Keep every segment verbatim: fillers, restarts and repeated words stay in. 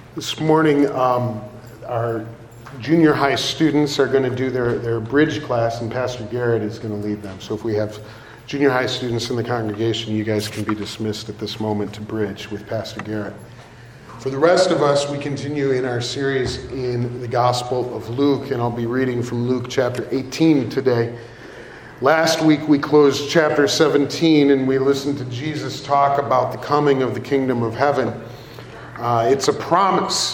This morning, um, our junior high students are going to do their, their bridge class, and Pastor Garrett is going to lead them. So if we have junior high students in the congregation, you guys can be dismissed at this moment to bridge with Pastor Garrett. For the rest of us, we continue in our series in the Gospel of Luke, and I'll be reading from Luke chapter eighteen today. Last week we closed chapter seventeen, and we listened to Jesus talk about the coming of the kingdom of heaven. Uh, it's a promise.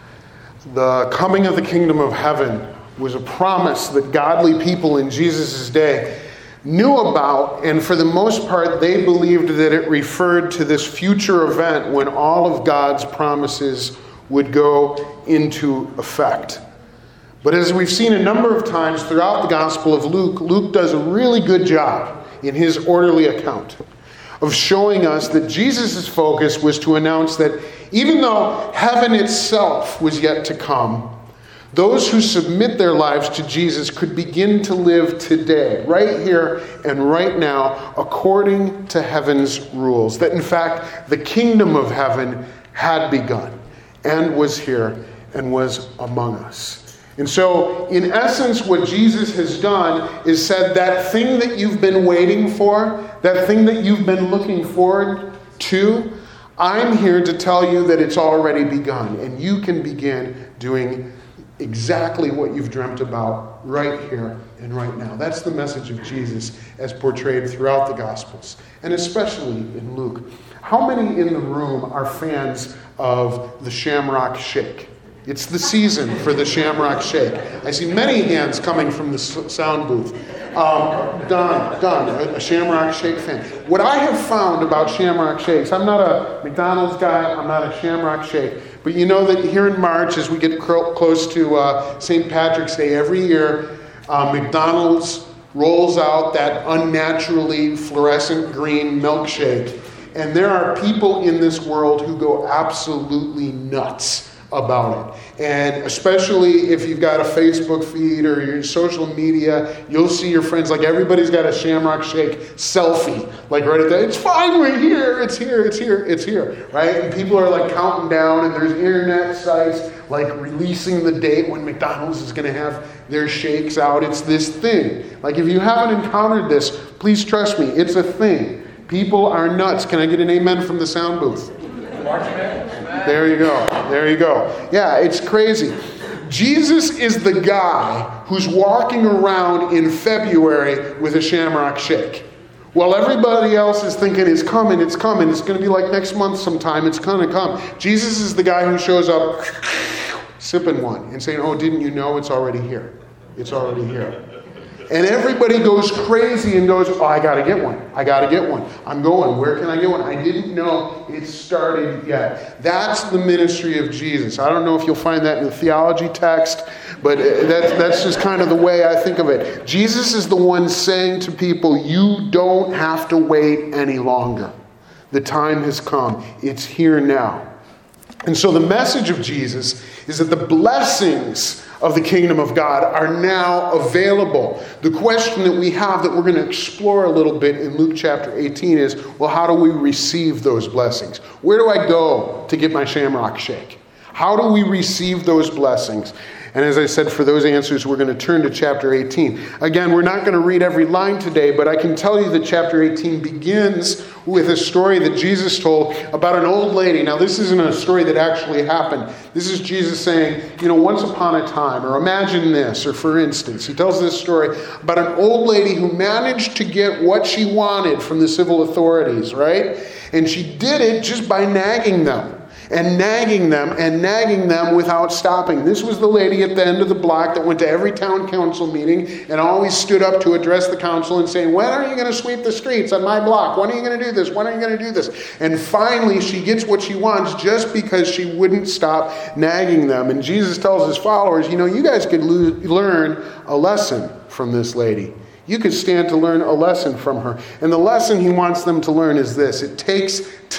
The coming of the kingdom of heaven was a promise that godly people in Jesus' day knew about, and for the most part, they believed that it referred to this future event when all of God's promises would go into effect. But as we've seen a number of times throughout the Gospel of Luke, Luke does a really good job in his orderly account of showing us that Jesus' focus was to announce that even though heaven itself was yet to come, those who submit their lives to Jesus could begin to live today, right here and right now, according to heaven's rules. That in fact, the kingdom of heaven had begun and was here and was among us. And so, in essence, what Jesus has done is said that thing that you've been waiting for, that thing that you've been looking forward to, I'm here to tell you that it's already begun, and you can begin doing exactly what you've dreamt about right here and right now. That's the message of Jesus as portrayed throughout the Gospels, and especially in Luke. How many in the room are fans of the Shamrock Shake? It's the season for the Shamrock Shake. I see many hands coming from the sound booth. Um, Don, Don, a, a Shamrock Shake fan. What I have found about Shamrock Shakes, I'm not a McDonald's guy, I'm not a Shamrock Shake, but you know that here in March, as we get cl- close to uh, Saint Patrick's Day, every year, uh, McDonald's rolls out that unnaturally fluorescent green milkshake. And there are people in this world who go absolutely nuts about it. And especially if you've got a Facebook feed or your social media, you'll see your friends, like everybody's got a Shamrock Shake selfie, like right at that, it's fine, we're here, it's here, it's here, it's here, right? And people are like counting down, and there's internet sites like releasing the date when McDonald's is going to have their shakes out. It's this thing. Like if you haven't encountered this, please trust me, it's a thing. People are nuts. Can I get an amen from the sound booth? There you go. There you go. Yeah, it's crazy. Jesus is the guy who's walking around in February with a Shamrock Shake. While everybody else is thinking it's coming, it's coming, it's going to be like next month sometime, it's going to come. Jesus is the guy who shows up sipping one and saying, oh, didn't you know it's already here? It's already here. And everybody goes crazy and goes, oh, I got to get one. I got to get one. I'm going. Where can I get one? I didn't know it started yet. That's the ministry of Jesus. I don't know if you'll find that in the theology text, but that's, that's just kind of the way I think of it. Jesus is the one saying to people, you don't have to wait any longer. The time has come. It's here now. And so the message of Jesus is that the blessings of the kingdom of God are now available. The question that we have that we're going to explore a little bit in Luke chapter eighteen is, well, how do we receive those blessings? Where do I go to get my Shamrock Shake? How do we receive those blessings? And as I said, for those answers, we're going to turn to chapter eighteen. Again, we're not going to read every line today, but I can tell you that chapter eighteen begins with a story that Jesus told about an old lady. Now, this isn't a story that actually happened. This is Jesus saying, you know, once upon a time, or imagine this, or for instance, he tells this story about an old lady who managed to get what she wanted from the civil authorities, right? And she did it just by nagging them. And nagging them and nagging them without stopping. This was the lady at the end of the block that went to every town council meeting and always stood up to address the council and saying, when are you going to sweep the streets on my block? When are you going to do this? When are you going to do this? And finally, she gets what she wants just because she wouldn't stop nagging them. And Jesus tells his followers, you know, you guys could lo- learn a lesson from this lady. You could stand to learn a lesson from her. And the lesson he wants them to learn is this. It takes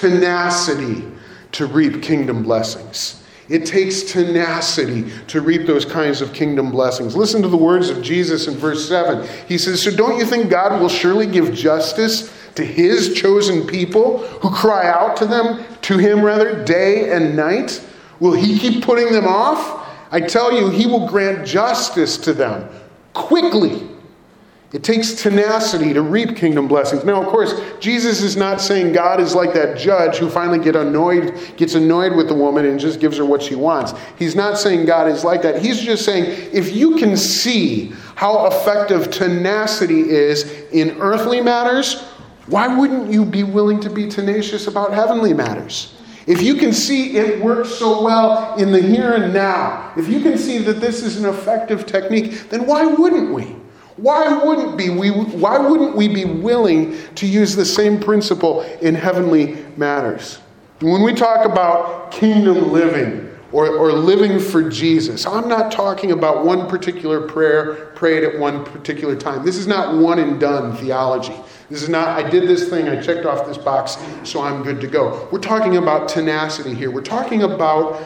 tenacity to reap kingdom blessings. It takes tenacity to reap those kinds of kingdom blessings. Listen to the words of Jesus in verse seven. He says, so don't you think God will surely give justice to his chosen people who cry out to them, to him rather, day and night? Will he keep putting them off? I tell you, he will grant justice to them quickly. It takes tenacity to reap kingdom blessings. Now, of course, Jesus is not saying God is like that judge who finally get annoyed, gets annoyed with the woman and just gives her what she wants. He's not saying God is like that. He's just saying if you can see how effective tenacity is in earthly matters, why wouldn't you be willing to be tenacious about heavenly matters? If you can see it works so well in the here and now, if you can see that this is an effective technique, then why wouldn't we? Why wouldn't be we why wouldn't we be willing to use the same principle in heavenly matters? When we talk about kingdom living or, or living for Jesus, I'm not talking about one particular prayer prayed at one particular time. This is not one and done theology. This is not, I did this thing, I checked off this box, so I'm good to go. We're talking about tenacity here. We're talking about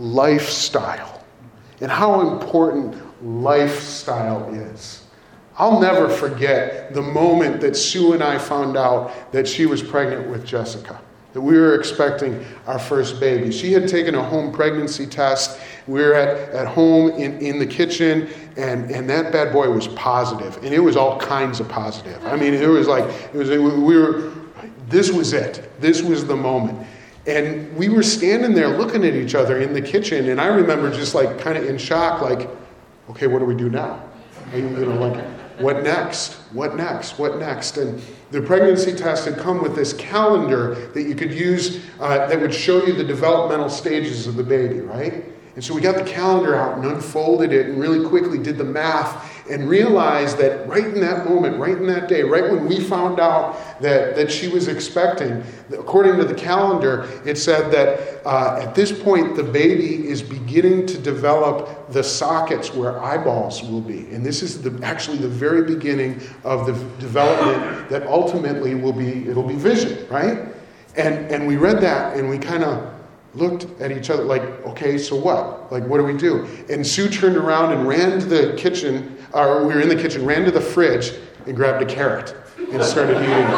lifestyle and how important lifestyle is. I'll never forget the moment that Sue and I found out that she was pregnant with Jessica, that we were expecting our first baby. She had taken a home pregnancy test. We were at, at home in, in the kitchen, and, and that bad boy was positive, and it was all kinds of positive. I mean, it was like, it was, we were, this was it. This was the moment. And we were standing there looking at each other in the kitchen, and I remember just like kind of in shock, like, okay, what do we do now? You know, like, what next? What next? What next? And the pregnancy test had come with this calendar that you could use uh, that would show you the developmental stages of the baby, right? And so we got the calendar out and unfolded it and really quickly did the math and realized that right in that moment, right in that day, right when we found out that, that she was expecting, according to the calendar, it said that uh, at this point the baby is beginning to develop the sockets where eyeballs will be. And this is the, actually the very beginning of the development that ultimately will be, it'll be vision, right? And, and we read that and we kind of looked at each other like, okay, so what? Like, what do we do? And Sue turned around and ran to the kitchen, or we were in the kitchen, ran to the fridge and grabbed a carrot and started eating it.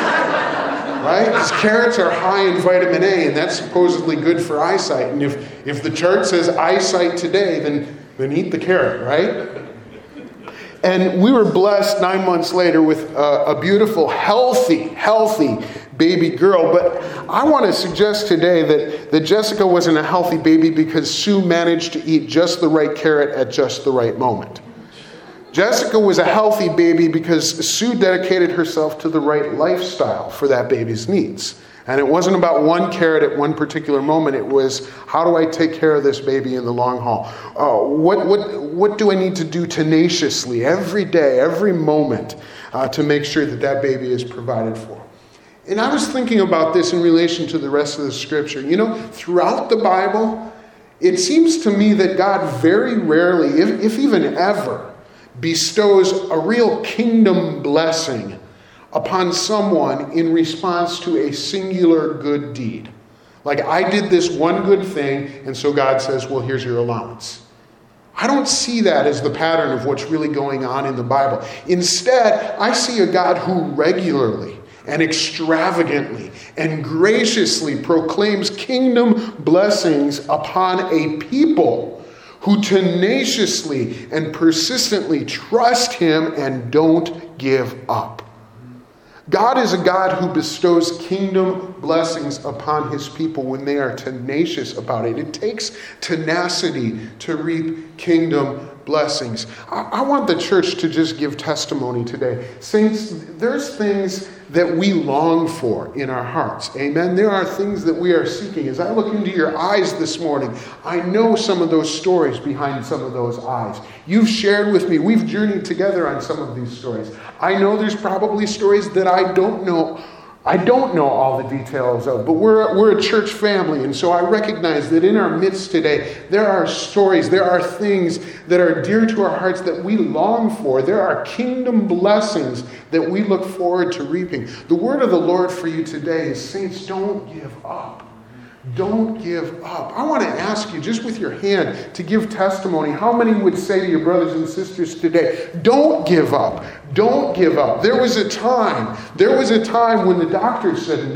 Right? Because carrots are high in vitamin A, and that's supposedly good for eyesight. And if, if the chart says eyesight today, then, then eat the carrot, right? And we were blessed nine months later with a, a beautiful, healthy, healthy baby girl. But I want to suggest today that, that Jessica wasn't a healthy baby because Sue managed to eat just the right carrot at just the right moment. Jessica was a healthy baby because Sue dedicated herself to the right lifestyle for that baby's needs. And it wasn't about one carrot at one particular moment. It was, how do I take care of this baby in the long haul? Uh, what, what, what do I need to do tenaciously every day, every moment uh, to make sure that that baby is provided for? And I was thinking about this in relation to the rest of the scripture. You know, throughout the Bible, it seems to me that God very rarely, if, if even ever, bestows a real kingdom blessing upon someone in response to a singular good deed. Like, I did this one good thing, and so God says, well, here's your allowance. I don't see that as the pattern of what's really going on in the Bible. Instead, I see a God who regularly and extravagantly and graciously proclaims kingdom blessings upon a people who tenaciously and persistently trust him and don't give up. God is a God who bestows kingdom blessings upon his people when they are tenacious about it. It takes tenacity to reap kingdom blessings. I, I want the church to just give testimony today. Saints, there's things that we long for in our hearts. Amen? There are things that we are seeking. As I look into your eyes this morning, I know some of those stories behind some of those eyes. You've shared with me. We've journeyed together on some of these stories. I know there's probably stories that I don't know. I don't know all the details of, but we're, we're a church family, and so I recognize that in our midst today, there are stories, there are things that are dear to our hearts that we long for. There are kingdom blessings that we look forward to reaping. The word of the Lord for you today is, saints, don't give up. Don't give up. I want to ask you, just with your hand, to give testimony. How many would say to your brothers and sisters today, don't give up. Don't give up. There was a time, there was a time when the doctor said no,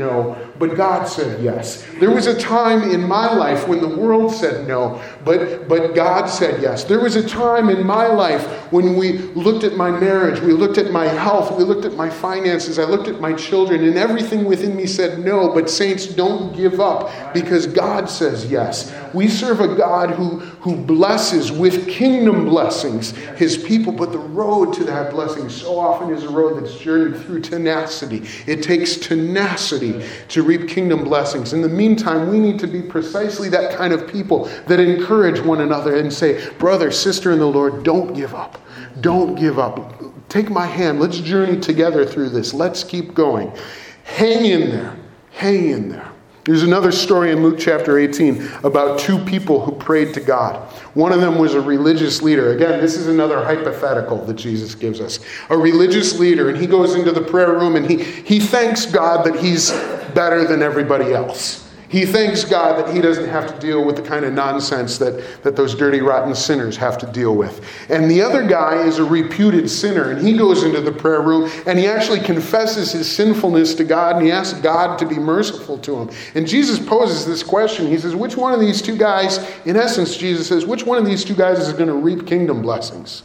but God said yes. There was a time in my life when the world said no, but, but God said yes. There was a time in my life when we looked at my marriage, we looked at my health, we looked at my finances, I looked at my children, and everything within me said no. But saints, don't give up, because God says yes. We serve a God who, who blesses with kingdom blessings his people, but the road to that blessing so often is a road that's journeyed through tenacity. It takes tenacity to reap kingdom blessings. In the meantime, we need to be precisely that kind of people that encourage one another and say, brother, sister in the Lord, don't give up. Don't give up. Take my hand. Let's journey together through this. Let's keep going. Hang in there. Hang in there. There's another story in Luke chapter eighteen about two people who prayed to God. One of them was a religious leader. Again, this is another hypothetical that Jesus gives us. A religious leader, and he goes into the prayer room and he, he thanks God that he's better than everybody else. He thanks God that he doesn't have to deal with the kind of nonsense that, that those dirty, rotten sinners have to deal with. And the other guy is a reputed sinner, and he goes into the prayer room, and he actually confesses his sinfulness to God, and he asks God to be merciful to him. And Jesus poses this question. He says, which one of these two guys, in essence, Jesus says, which one of these two guys is going to reap kingdom blessings?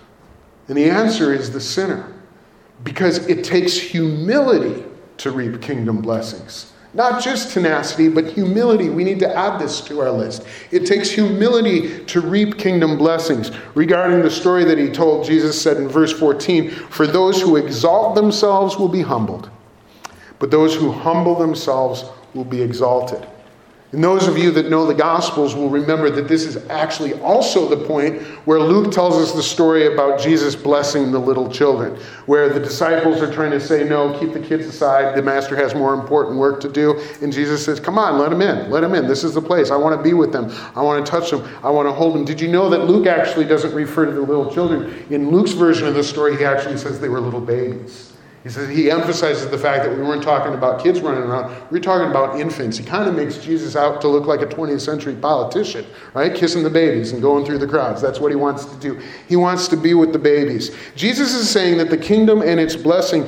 And the answer is the sinner, because it takes humility to reap kingdom blessings. Not just tenacity, but humility. We need to add this to our list. It takes humility to reap kingdom blessings. Regarding the story that he told, Jesus said in verse fourteen, for those who exalt themselves will be humbled, but those who humble themselves will be exalted. And those of you that know the Gospels will remember that this is actually also the point where Luke tells us the story about Jesus blessing the little children, where the disciples are trying to say, no, keep the kids aside. The master has more important work to do. And Jesus says, come on, let them in. Let them in. This is the place. I want to be with them. I want to touch them. I want to hold them. Did you know that Luke actually doesn't refer to the little children? In Luke's version of the story, he actually says they were little babies. He says he emphasizes the fact that we weren't talking about kids running around. We were talking about infants. He kind of makes Jesus out to look like a twentieth century politician, right? Kissing the babies and going through the crowds. That's what he wants to do. He wants to be with the babies. Jesus is saying that the kingdom and its blessing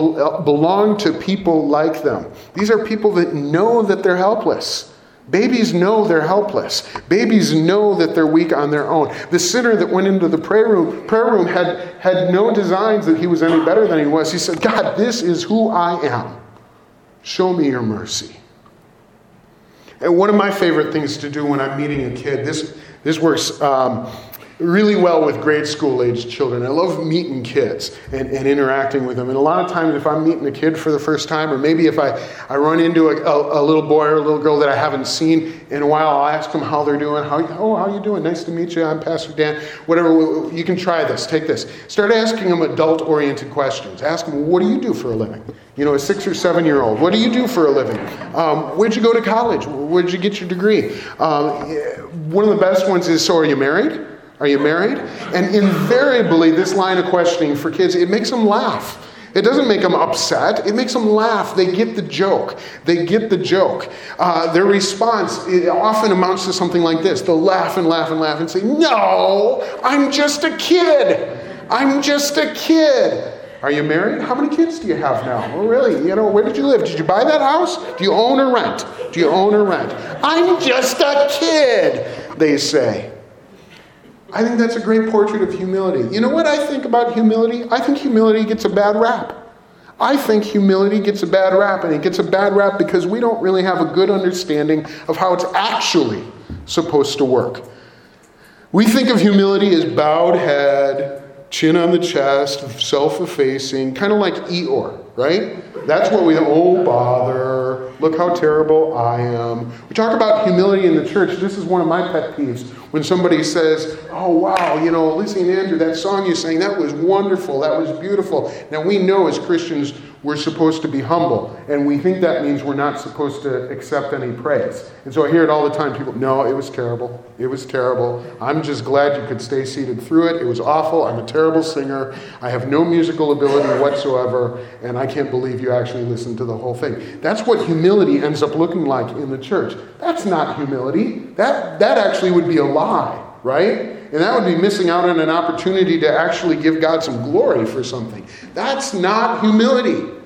belong to people like them. These are people that know that they're helpless. Babies know they're helpless. Babies know that they're weak on their own. The sinner that went into the prayer room, prayer room had, had no designs that he was any better than he was. He said, God, this is who I am. Show me your mercy. And one of my favorite things to do when I'm meeting a kid, this, this works um, really well with grade school age children. I love meeting kids and, and interacting with them. And a lot of times if I'm meeting a kid for the first time, or maybe if I, I run into a, a, a little boy or a little girl that I haven't seen in a while, I'll ask them how they're doing. How, oh, how you doing? Nice to meet you. I'm Pastor Dan. Whatever. You can try this. Take this. Start asking them adult-oriented questions. Ask them, what do you do for a living? You know, a six or seven-year-old. What do you do for a living? Um, where'd you go to college? Where'd you get your degree? Um, one of the best ones is, so are you married? Are you married? And invariably, this line of questioning for kids, it makes them laugh. It doesn't make them upset. It makes them laugh. They get the joke. They get the joke. Uh, their response it often amounts to something like this. They'll laugh and laugh and laugh and say, no, I'm just a kid. I'm just a kid. Are you married? How many kids do you have now? Oh, really? You know, where did you live? Did you buy that house? Do you own or rent? Do you own or rent? I'm just a kid, they say. I think that's a great portrait of humility. You know what I think about humility? I think humility gets a bad rap. I think humility gets a bad rap, and it gets a bad rap because we don't really have a good understanding of how it's actually supposed to work. We think of humility as bowed head, chin on the chest, self-effacing, kind of like Eeyore, right? That's what we, oh, bother, look how terrible I am. We talk about humility in the church. This is one of my pet peeves. When somebody says, oh, wow, you know, Lizzie and Andrew, that song you sang, that was wonderful, that was beautiful. Now, we know as Christians we're supposed to be humble, and we think that means we're not supposed to accept any praise. And so I hear it all the time. People, no, it was terrible. It was terrible. I'm just glad you could stay seated through it. It was awful. I'm a terrible singer. I have no musical ability whatsoever, and I can't believe you actually listened to the whole thing. That's what humility ends up looking like in the church. That's not humility. That, that actually would be a lie, right? And that would be missing out on an opportunity to actually give God some glory for something. That's not humility.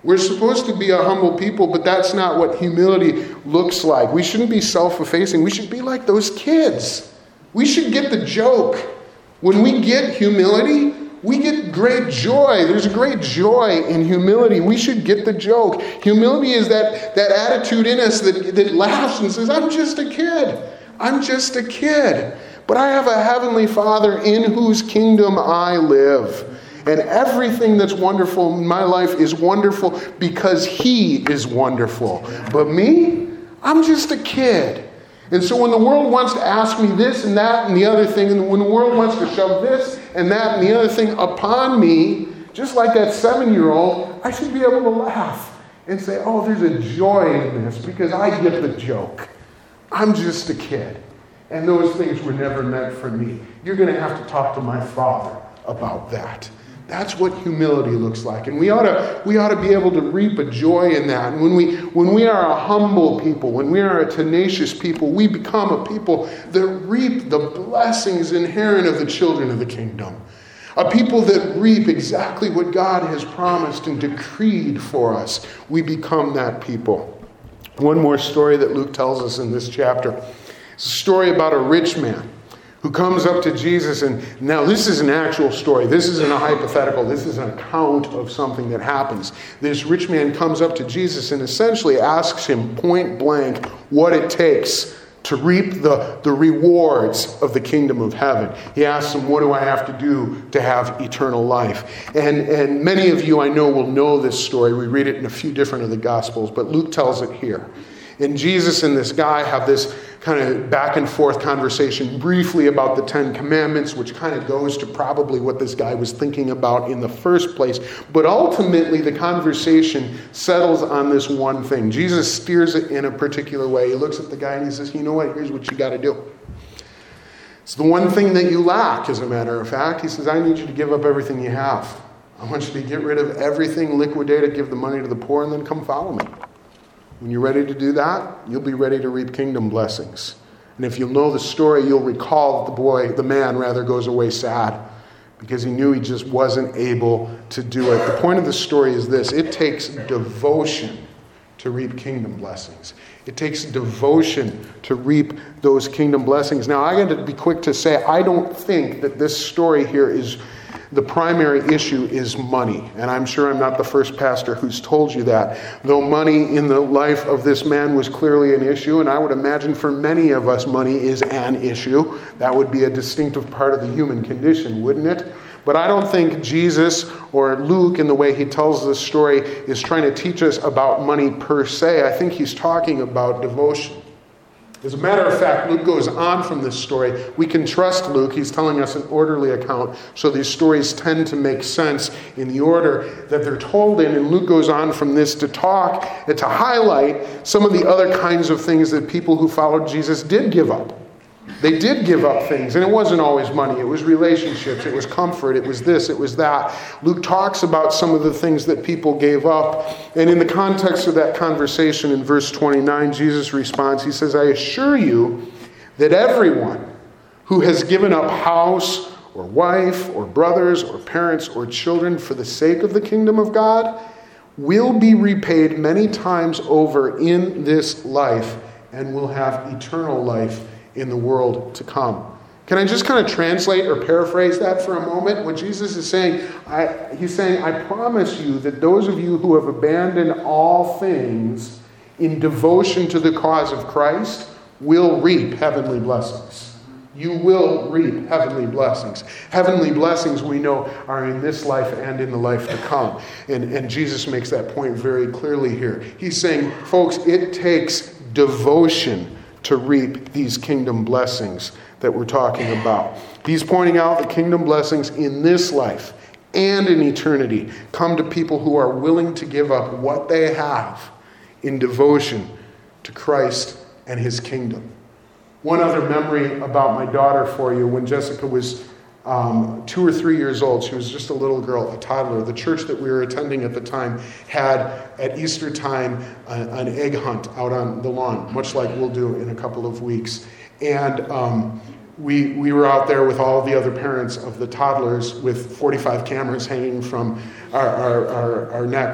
We're supposed to be a humble people, but that's not what humility looks like. We shouldn't be self-effacing. We should be like those kids. We should get the joke. When we get humility, we get great joy. There's a great joy in humility. We should get the joke. Humility is that, that attitude in us that, that laughs and says, I'm just a kid. I'm just a kid. But I have a heavenly Father in whose kingdom I live. And everything that's wonderful in my life is wonderful because He is wonderful. But me, I'm just a kid. And so when the world wants to ask me this and that and the other thing, and when the world wants to shove this and that and the other thing upon me, just like that seven-year-old, I should be able to laugh and say, oh, there's a joy in this because I get the joke. I'm just a kid. And those things were never meant for me. You're going to have to talk to my Father about that. That's what humility looks like. And we ought to we ought to be able to reap a joy in that. And when we when we are a humble people, when we are a tenacious people, we become a people that reap the blessings inherent of the children of the kingdom. A people that reap exactly what God has promised and decreed for us. We become that people. One more story that Luke tells us in this chapter. It's a story about a rich man who comes up to Jesus, and now this is an actual story. This isn't a hypothetical. This is an account of something that happens. This rich man comes up to Jesus and essentially asks him point blank what it takes to reap the, the rewards of the kingdom of heaven. He asks him, what do I have to do to have eternal life? And, and many of you I know will know this story. We read it in a few different of the Gospels, but Luke tells it here. And Jesus and this guy have this kind of back and forth conversation briefly about the Ten Commandments, which kind of goes to probably what this guy was thinking about in the first place. But ultimately, the conversation settles on this one thing. Jesus steers it in a particular way. He looks at the guy and he says, you know what? Here's what you got to do. It's the one thing that you lack, as a matter of fact. He says, I need you to give up everything you have. I want you to get rid of everything, liquidate it, give the money to the poor, and then come follow me. When you're ready to do that, you'll be ready to reap kingdom blessings. And if you'll know the story, you'll recall that the boy, the man rather, goes away sad because he knew he just wasn't able to do it. The point of the story is this. It takes devotion to reap kingdom blessings. It takes devotion to reap those kingdom blessings. Now, I got to be quick to say, I don't think that this story here is the primary issue is money. And I'm sure I'm not the first pastor who's told you that. Though money in the life of this man was clearly an issue, and I would imagine for many of us money is an issue. That would be a distinctive part of the human condition, wouldn't it? But I don't think Jesus or Luke, in the way he tells this story, is trying to teach us about money per se. I think he's talking about devotion. As a matter of fact, Luke goes on from this story. We can trust Luke. He's telling us an orderly account. So these stories tend to make sense in the order that they're told in. And Luke goes on from this to talk and to highlight some of the other kinds of things that people who followed Jesus did give up. They did give up things, and it wasn't always money. It was relationships. It was comfort. It was this. It was that. Luke talks about some of the things that people gave up. And in the context of that conversation in verse twenty-nine, Jesus responds. He says, I assure you that everyone who has given up house or wife or brothers or parents or children for the sake of the kingdom of God will be repaid many times over in this life and will have eternal life in the world to come. Can I just kind of translate or paraphrase that for a moment? What Jesus is saying, I, he's saying, I promise you that those of you who have abandoned all things in devotion to the cause of Christ will reap heavenly blessings. You will reap heavenly blessings. Heavenly blessings, we know, are in this life and in the life to come. And, and Jesus makes that point very clearly here. He's saying, folks, it takes devotion to reap these kingdom blessings that we're talking about. He's pointing out the kingdom blessings in this life and in eternity come to people who are willing to give up what they have in devotion to Christ and his kingdom. One other memory about my daughter for you. When Jessica was um, two or three years old, she was just a little girl, a toddler. The church that we were attending at the time had, at Easter time, a, an egg hunt out on the lawn, much like we'll do in a couple of weeks. And um, we we were out there with all the other parents of the toddlers with forty-five cameras hanging from our, our, our, our necks.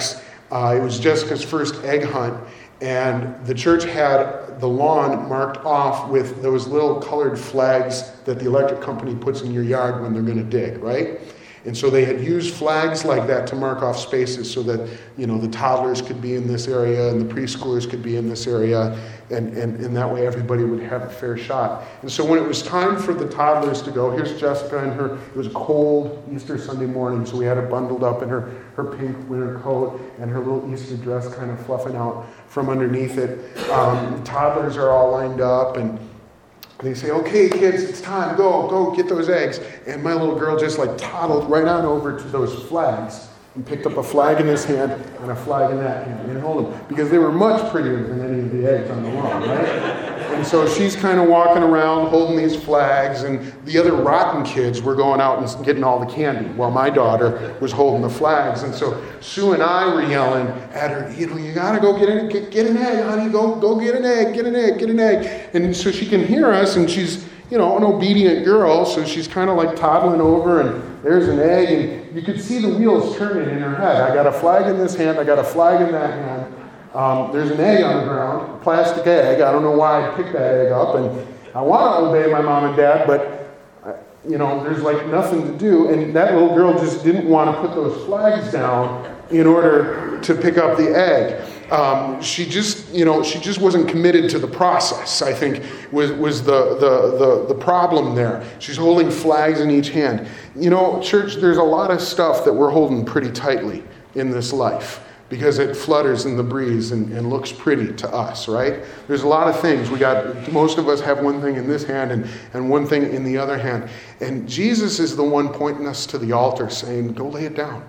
Uh, it was Jessica's first egg hunt, and the church had the lawn marked off with those little colored flags that the electric company puts in your yard when they're going to dig, right? And so they had used flags like that to mark off spaces so that, you know, the toddlers could be in this area and the preschoolers could be in this area, and, and, and that way everybody would have a fair shot. And so when it was time for the toddlers to go, here's Jessica and her, it was a cold Easter Sunday morning, so we had her bundled up in her, her pink winter coat and her little Easter dress kind of fluffing out from underneath it. Um, the toddlers are all lined up, and they say, okay, kids, it's time. Go, go, get those eggs. And my little girl just like toddled right on over to those flags and picked up a flag in this hand and a flag in that hand and hold them, because they were much prettier than any of the eggs on the lawn, right? And so she's kind of walking around holding these flags, and the other rotten kids were going out and getting all the candy while my daughter was holding the flags. And so Sue and I were yelling at her, you know, you got to go get an, get, get an egg, honey. Go, go get an egg, get an egg, get an egg. And so she can hear us, and she's, you know, an obedient girl, so she's kind of like toddling over, and there's an egg, and you could see the wheels turning in her head. I got a flag in this hand, I got a flag in that hand. Um, there's an egg on the ground, a plastic egg. I don't know why I picked that egg up, and I want to obey my mom and dad, but, uh, you know, there's like nothing to do. And that little girl just didn't want to put those flags down in order to pick up the egg. Um, she just, you know, she just wasn't committed to the process, I think, was, was the, the, the, the problem there. She's holding flags in each hand. You know, church, there's a lot of stuff that we're holding pretty tightly in this life, because it flutters in the breeze and, and looks pretty to us, right? There's a lot of things. We got, most of us have one thing in this hand and, and one thing in the other hand. And Jesus is the one pointing us to the altar saying, go lay it down.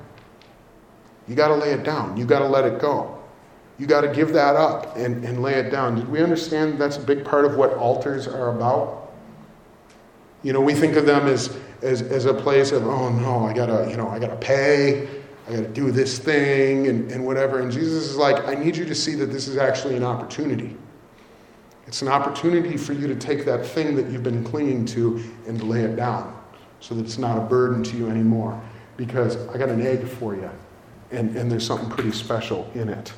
You got to lay it down. You got to let it go. You got to give that up and, and lay it down. Did we understand that's a big part of what altars are about? You know, we think of them as, as, as a place of, oh no, I gotta, you know, I gotta pay. I got to do this thing and, and whatever. And Jesus is like, I need you to see that this is actually an opportunity. It's an opportunity for you to take that thing that you've been clinging to and lay it down so that it's not a burden to you anymore. Because I got an egg for you, and, and there's something pretty special in it.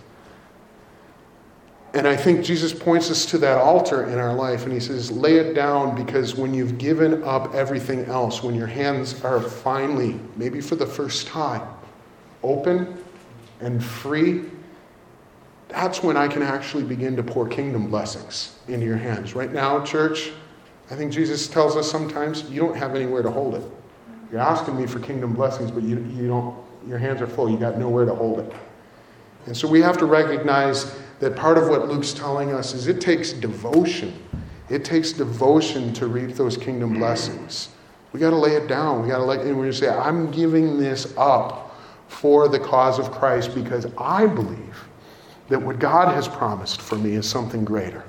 And I think Jesus points us to that altar in our life, and he says, lay it down, because when you've given up everything else, when your hands are finally, maybe for the first time, open and free, that's when I can actually begin to pour kingdom blessings into your hands. Right now, church, I think Jesus tells us sometimes you don't have anywhere to hold it. You're asking me for kingdom blessings, but you, you don't. Your hands are full. You got nowhere to hold it. And so we have to recognize that part of what Luke's telling us is it takes devotion. It takes devotion to reap those kingdom blessings. We got to lay it down. We got to let, and we're going to say, I'm giving this up for the cause of Christ, because I believe that what God has promised for me is something greater.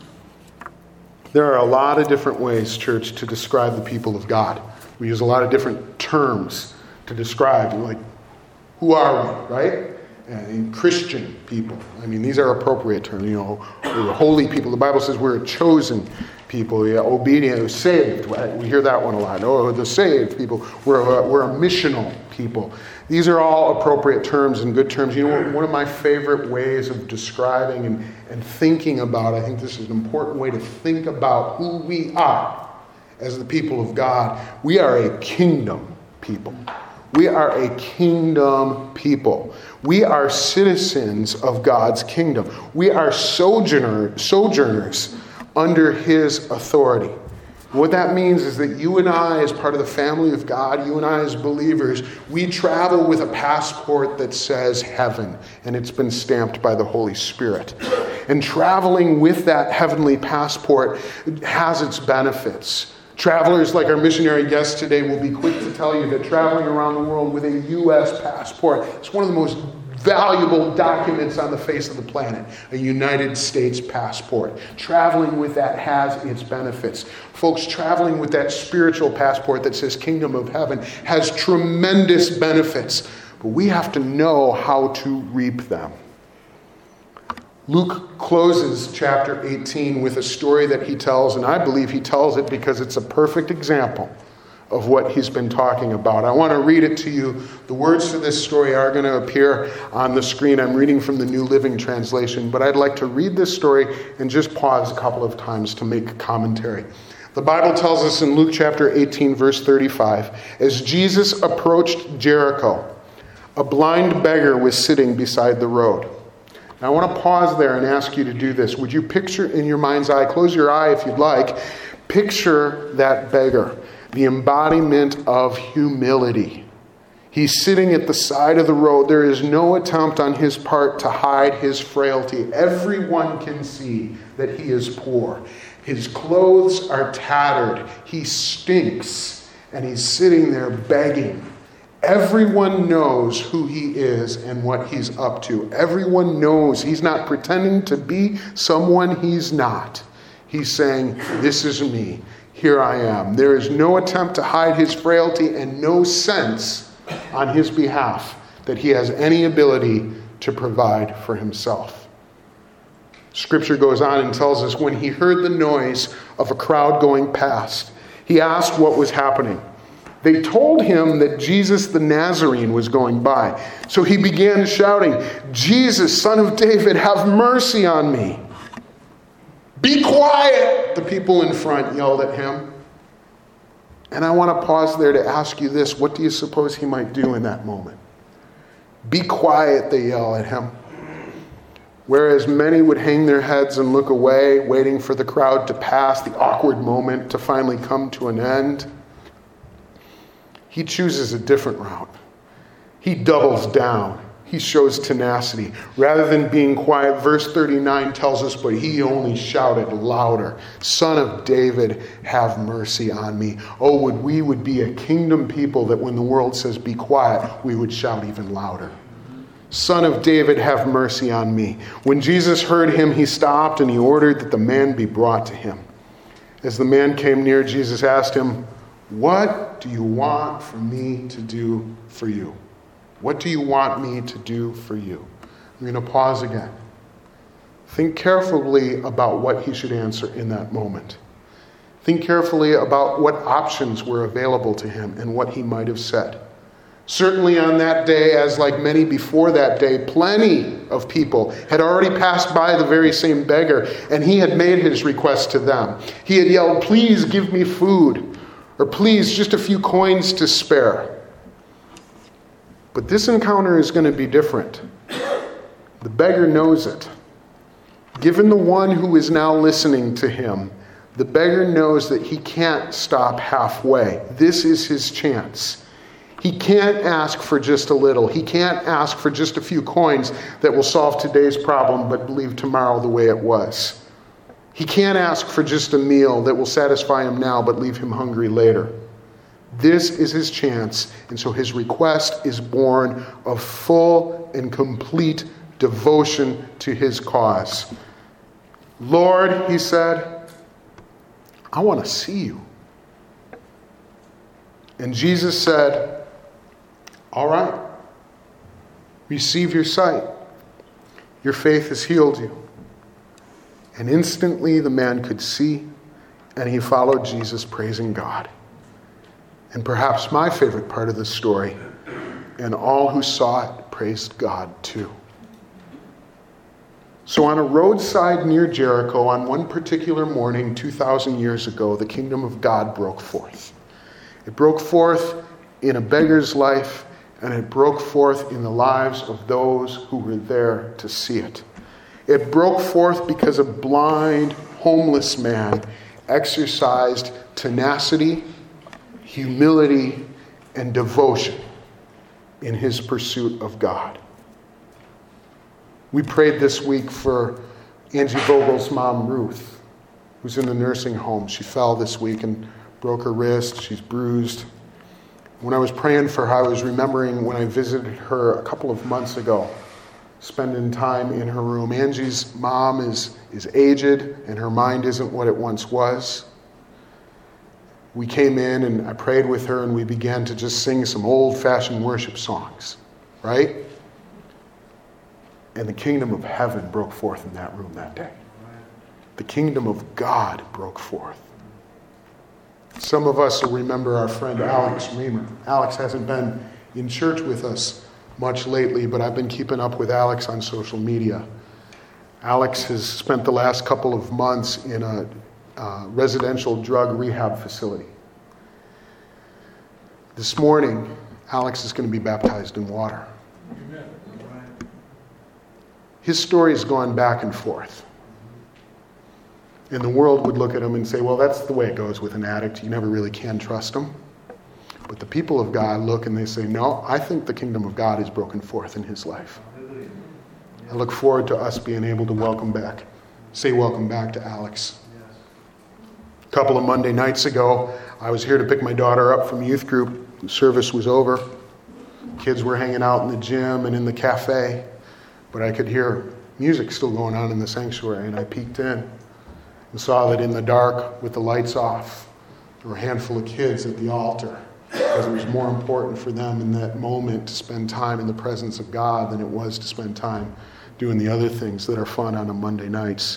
There are a lot of different ways, church, to describe the people of God. We use a lot of different terms to describe, like, who are we, right? And Christian people. I mean, these are appropriate terms. You know, we're holy people. The Bible says we're a chosen people, yeah, obedient, saved. We hear that one a lot. Oh, the saved people. We're a, we're a missional people. These are all appropriate terms and good terms. You know, one of my favorite ways of describing and, and thinking about, I think this is an important way to think about who we are as the people of God. We are a kingdom people. We are a kingdom people. We are citizens of God's kingdom. We are sojourner, sojourners under his authority. What that means is that you and I, as part of the family of God, you and I as believers, we travel with a passport that says heaven, and it's been stamped by the Holy Spirit. And traveling with that heavenly passport has its benefits. Travelers like our missionary guest today will be quick to tell you that traveling around the world with a U S passport is one of the most valuable documents on the face of the planet, a United States passport. Traveling with that has its benefits. Folks, traveling with that spiritual passport that says Kingdom of Heaven has tremendous benefits, but we have to know how to reap them. Luke closes chapter eighteen with a story that he tells, and I believe he tells it because it's a perfect example of what he's been talking about. I want to read it to you. The words to this story are going to appear on the screen. I'm reading from the New Living Translation, but I'd like to read this story and just pause a couple of times to make a commentary. The Bible tells us in Luke chapter eighteen, verse thirty-five, as Jesus approached Jericho, a blind beggar was sitting beside the road. Now, I want to pause there and ask you to do this. Would you picture in your mind's eye, close your eye if you'd like, picture that beggar, the embodiment of humility. He's sitting at the side of the road. There is no attempt on his part to hide his frailty. Everyone can see that he is poor. His clothes are tattered. He stinks. And he's sitting there begging. Everyone knows who he is and what he's up to. Everyone knows he's not pretending to be someone he's not. He's saying, this is me. Here I am. There is no attempt to hide his frailty and no sense on his behalf that he has any ability to provide for himself. Scripture goes on and tells us when he heard the noise of a crowd going past, he asked what was happening. They told him that Jesus the Nazarene was going by. So he began shouting, Jesus, Son of David, have mercy on me. Be quiet, the people in front yelled at him. And I want to pause there to ask you this. What do you suppose he might do in that moment? Be quiet, they yell at him. Whereas many would hang their heads and look away, waiting for the crowd to pass, the awkward moment to finally come to an end, he chooses a different route. He doubles down. He shows tenacity. Rather than being quiet, verse thirty-nine tells us, but he only shouted louder, Son of David, have mercy on me. Oh, would we would be a kingdom people that when the world says be quiet, we would shout even louder. Son of David, have mercy on me. When Jesus heard him, he stopped and he ordered that the man be brought to him. As the man came near, Jesus asked him, what do you want for me to do for you? What do you want me to do for you? I'm going to pause again. Think carefully about what he should answer in that moment. Think carefully about what options were available to him and what he might have said. Certainly on that day, as like many before that day, plenty of people had already passed by the very same beggar, and he had made his request to them. He had yelled, please give me food, or please just a few coins to spare. But this encounter is going to be different. The beggar knows it. Given the one who is now listening to him, the beggar knows that he can't stop halfway. This is his chance. He can't ask for just a little. He can't ask for just a few coins that will solve today's problem but leave tomorrow the way it was. He can't ask for just a meal that will satisfy him now but leave him hungry later. This is his chance, and so his request is born of full and complete devotion to his cause. Lord, he said, I want to see you. And Jesus said, all right, receive your sight. Your faith has healed you. And instantly the man could see, and he followed Jesus, praising God. And perhaps my favorite part of the story, and all who saw it praised God too. So on a roadside near Jericho, on one particular morning two thousand years ago, the kingdom of God broke forth. It broke forth in a beggar's life, and it broke forth in the lives of those who were there to see it. It broke forth because a blind, homeless man exercised tenacity, humility, and devotion in his pursuit of God. We prayed this week for Angie Vogel's mom, Ruth, who's in the nursing home. She fell this week and broke her wrist. She's bruised. When I was praying for her, I was remembering when I visited her a couple of months ago, spending time in her room. Angie's mom is, is aged, and her mind isn't what it once was. We came in and I prayed with her and we began to just sing some old-fashioned worship songs, right? And the kingdom of heaven broke forth in that room that day. The kingdom of God broke forth. Some of us will remember our friend Alex Reamer. Alex hasn't been in church with us much lately, but I've been keeping up with Alex on social media. Alex has spent the last couple of months in a uh, residential drug rehab facility. This morning, Alex is going to be baptized in water. Amen. His story has gone back and forth. And the world would look at him and say, well, that's the way it goes with an addict. You never really can trust him. But the people of God look and they say, no, I think the kingdom of God is broken forth in his life. I look forward to us being able to welcome back, say welcome back to Alex. A couple of Monday nights ago, I was here to pick my daughter up from youth group. The service was over. Kids were hanging out in the gym and in the cafe, but I could hear music still going on in the sanctuary, and I peeked in and saw that in the dark, with the lights off, there were a handful of kids at the altar, because it was more important for them in that moment to spend time in the presence of God than it was to spend time doing the other things that are fun on a Monday nights.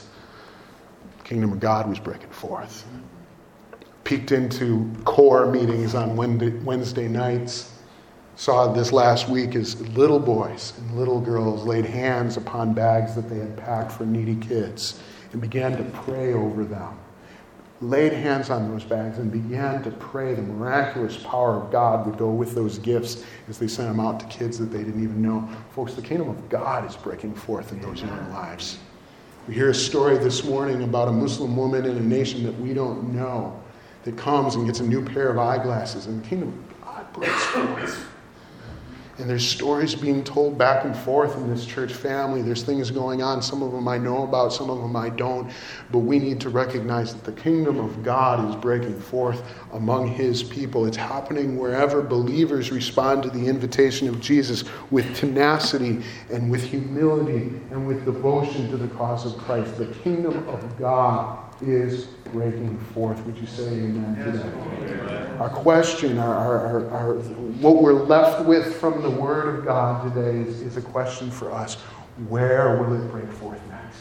The kingdom of God was breaking forth. Peeked into core meetings on Wednesday nights. Saw this last week as little boys and little girls laid hands upon bags that they had packed for needy kids and began to pray over them. Laid hands on those bags and began to pray the miraculous power of God would go with those gifts as they sent them out to kids that they didn't even know. Folks, the kingdom of God is breaking forth in those young lives. We hear a story this morning about a Muslim woman in a nation that we don't know that comes and gets a new pair of eyeglasses, and the kingdom of God breaks forth. And there's stories being told back and forth in this church family. There's things going on. Some of them I know about, some of them I don't. But we need to recognize that the kingdom of God is breaking forth among his people. It's happening wherever believers respond to the invitation of Jesus with tenacity and with humility and with devotion to the cause of Christ. The kingdom of God is breaking forth. Would you say amen today? Our question, our, our, our, our, what we're left with from the Word of God today is, is a question for us. Where will it break forth next?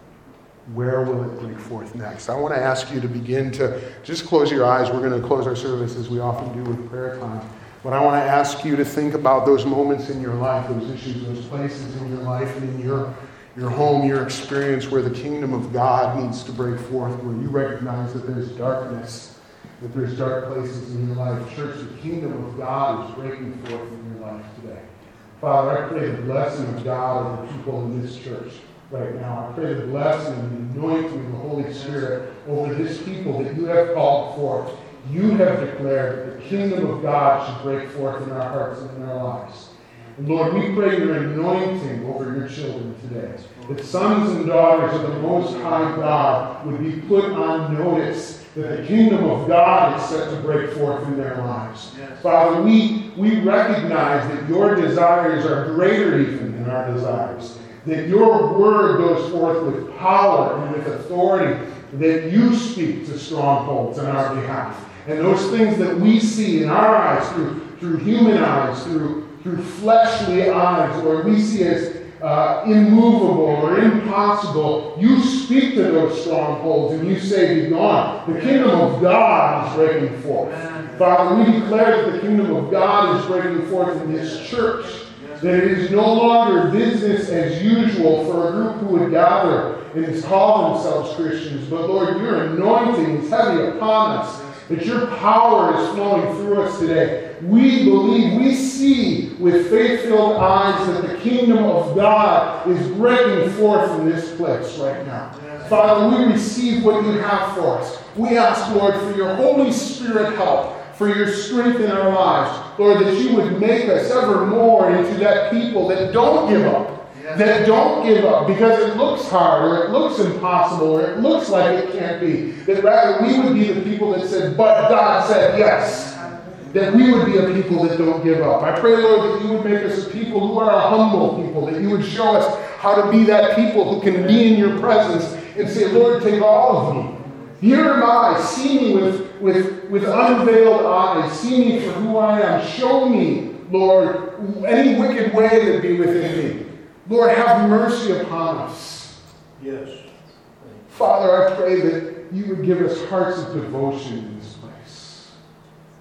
Where will it break forth next? I want to ask you to begin to just close your eyes. We're going to close our service as we often do with prayer time. But I want to ask you to think about those moments in your life, those issues, those places in your life and in your your home, your experience where the kingdom of God needs to break forth, where you recognize that there's darkness, that there's dark places in your life. Church, the kingdom of God is breaking forth in your life today. Father, I pray the blessing of God over the people in this church right now. I pray the blessing and the anointing of the Holy Spirit over this people that you have called forth. You have declared that the kingdom of God should break forth in our hearts and in our lives. And Lord, we pray your anointing over your children today. That sons and daughters of the Most High God would be put on notice that the kingdom of God is set to break forth in their lives. Yes. Father, we, we recognize that your desires are greater even than our desires. That your word goes forth with power and with authority. That you speak to strongholds on our behalf. And those things that we see in our eyes, through, through human eyes, through through fleshly eyes, or we see as uh, immovable or impossible, you speak to those strongholds and you say, be gone. The kingdom of God is breaking forth. Father, we declare that the kingdom of God is breaking forth in this church, that it is no longer business as usual for a group who would gather and call themselves Christians, but Lord, your anointing is heavy upon us, that your power is flowing through us today. We believe, we see with faith-filled eyes that the kingdom of God is breaking forth in this place right now. Father, we receive what you have for us. We ask, Lord, for your Holy Spirit help, for your strength in our lives. Lord, that you would make us ever more into that people that don't give up. That don't give up because it looks hard or it looks impossible or it looks like it can't be. That rather we would be the people that said, but God said yes. That we would be a people that don't give up. I pray, Lord, that you would make us a people who are a humble people. That you would show us how to be that people who can be in your presence and say, Lord, take all of me. Here am I. See me with, with, with unveiled eyes. See me for who I am. Show me, Lord, any wicked way that be within me. Lord, have mercy upon us. Yes. Father, I pray that you would give us hearts of devotion in this place.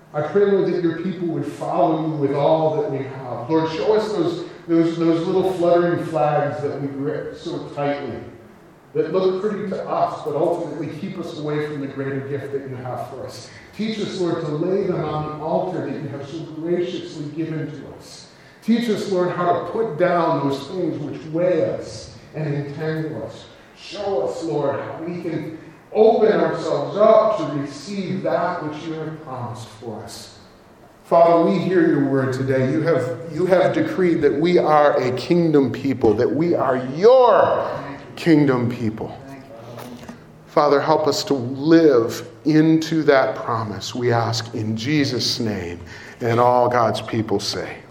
I pray, Lord, that your people would follow you with all that we have. Lord, show us those, those, those little fluttering flags that we grip so tightly, that look pretty to us, but ultimately keep us away from the greater gift that you have for us. Teach us, Lord, to lay them on the altar that you have so graciously given to us. Teach us, Lord, how to put down those things which weigh us and entangle us. Show us, Lord, how we can open ourselves up to receive that which you have promised for us. Father, we hear your word today. You have, you have decreed that we are a kingdom people, that we are your kingdom people. Father, help us to live into that promise, we ask in Jesus' name. And all God's people say,